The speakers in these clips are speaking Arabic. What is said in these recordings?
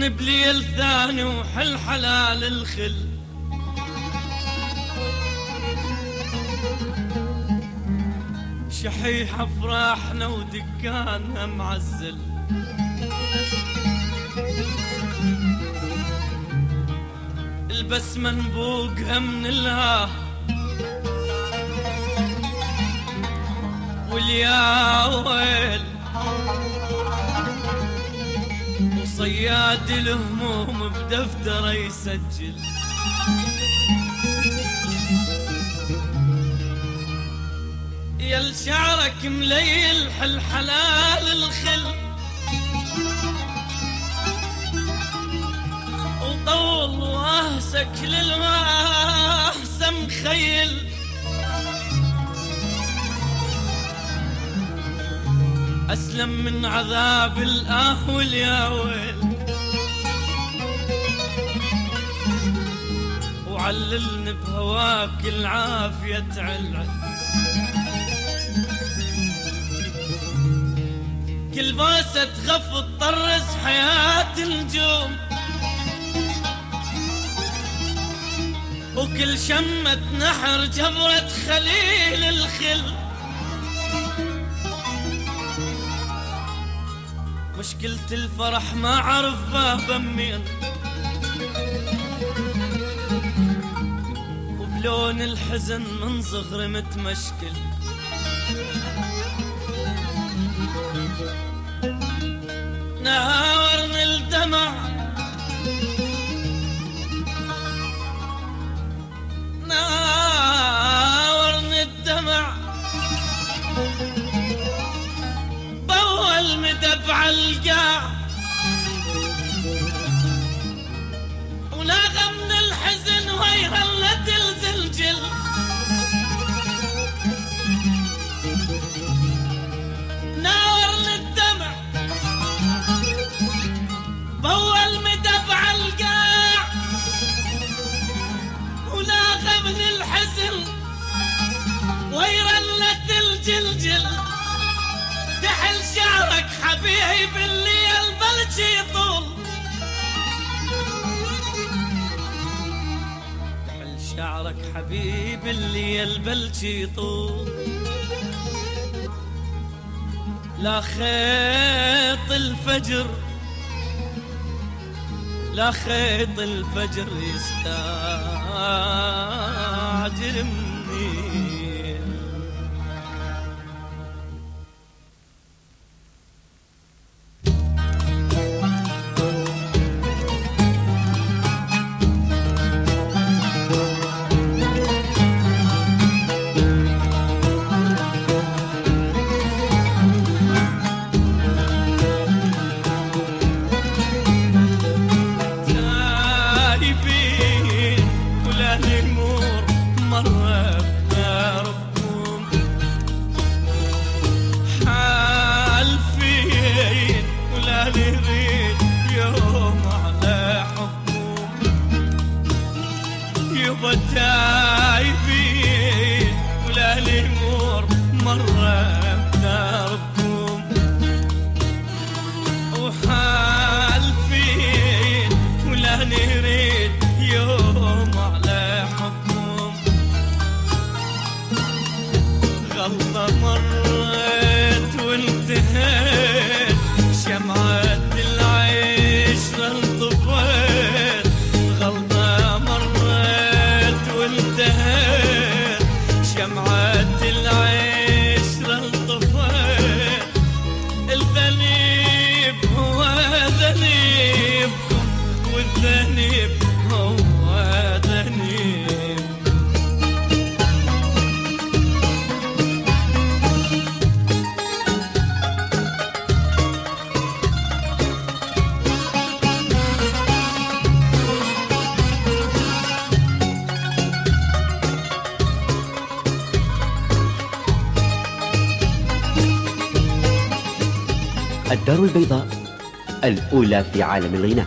ورن بليل ثاني وحل حلال الخل. شحيح افراحنا ودكاننا معزل. البسمة نبوقها من الها واليا ويل، وصياد الهموم بدفتره يسجل. يا شعرك مليل حل حلال الخل، وطول وهسك للمهسم خيل. أسلم من عذاب الأهول يا ويل، وعللني بهواك العافية تعلعل. كل باسة تخف تطرس حياة النجوم، وكل شمة نحر جبرة خليل الخل. مشكلة الفرح ما عرف بابا منين، وبلون الحزن من صغري متمشكل. ناورني الدمع ناورني الدمع، بول مدبع القاع، ولاغى من الحزن ويهلت الزلجل. ناورني الدمع بول مدبع القاع، ولاغى من الحزن ويرلت الجلجل. تحل شعرك حبيب اللي البلج يطول، تحل شعرك حبيب اللي البلج يطول. لا خيط الفجر لا خيط الفجر يستعجل مني. تايبين ولا الامور مرة بداركم، وحالفين ولا نريد يوم على حكم. غلطة مرت وانتهيت، شمعة العشرة انطفيت. غلطة مرت وانتهيت، شمعة العشرة انطفيت. الذنب هو ذنبكم، والذنب هو ذنب. الدار البيضاء الأولى في عالم الغناء.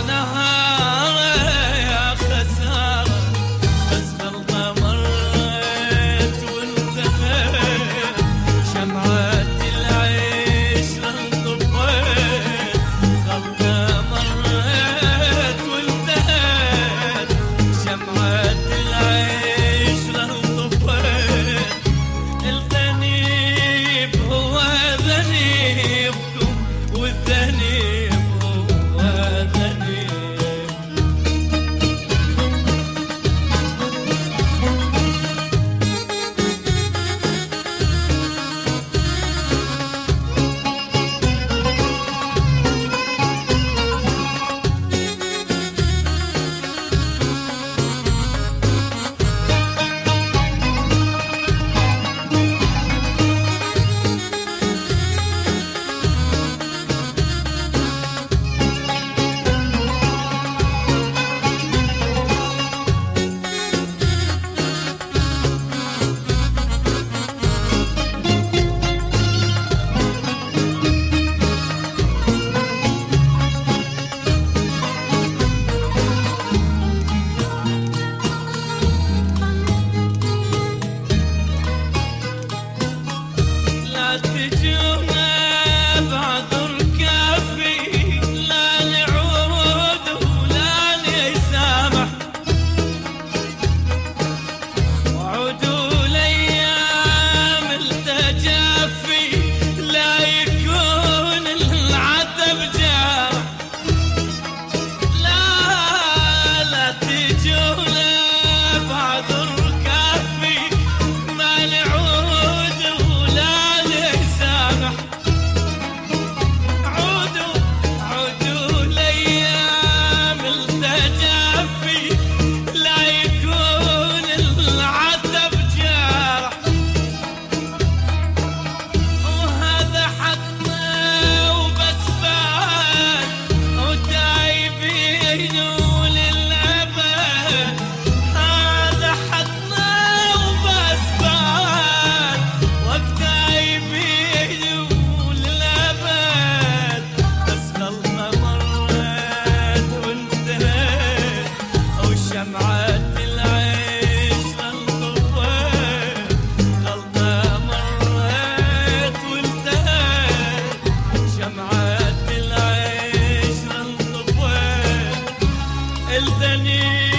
نهار يا خسارة، بس غلطة مرت وانتهت، شمعة العشرة انطفت، غلطة مرت وانتهت، شمعة العشرة انطفت، الذنيب هو ذنيبكم والذنيب هو ذنيب. لا تجونا بعذر كافي، لا نعود ولا نسامح، وعودوا لأيام التجافي، لا يكون العتب جارح. لا تجونا بعذر كافي، ما نعود ولا نسامح، عودوا لأيام التجافي، لا يكون العتب جارح، وهذا حقنا وبس بعد، وتايبين للأبد، هذا حقنا وبس بعد، وتايبين للأبد، بس غلطة مرت وانتهت، وشمعة العشرة انطفت، غلطة مرت وانتهت، شمعة العشرة انطفت، الذنيب